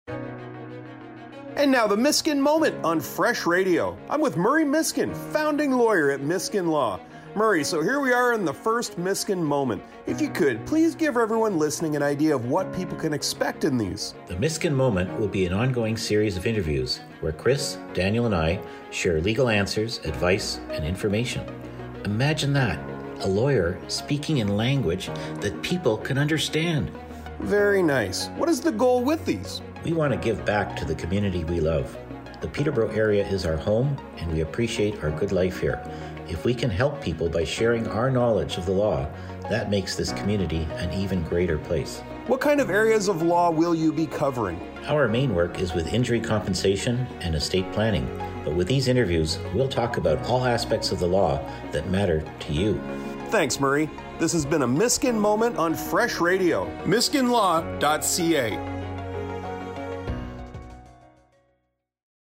And now the Miskin Moment on Fresh Radio. I'm with Murray Miskin, founding lawyer at Miskin Law. Murray, so here we are in the first Miskin Moment. If you could, please give everyone listening an idea of what people can expect in these. The Miskin Moment will be an ongoing series of interviews where Chris, Daniel, and I share legal answers, advice, and information. Imagine that, a lawyer speaking in language that people can understand. Very nice. What is the goal with these? We want to give back to the community we love. The Peterborough area is our home, and we appreciate our good life here. If we can help people by sharing our knowledge of the law, that makes this community an even greater place. What kind of areas of law will you be covering? Our main work is with injury compensation and estate planning, but with these interviews, we'll talk about all aspects of the law that matter to you. Thanks, Murray. This has been a Miskin Moment on Fresh Radio. MiskinLaw.ca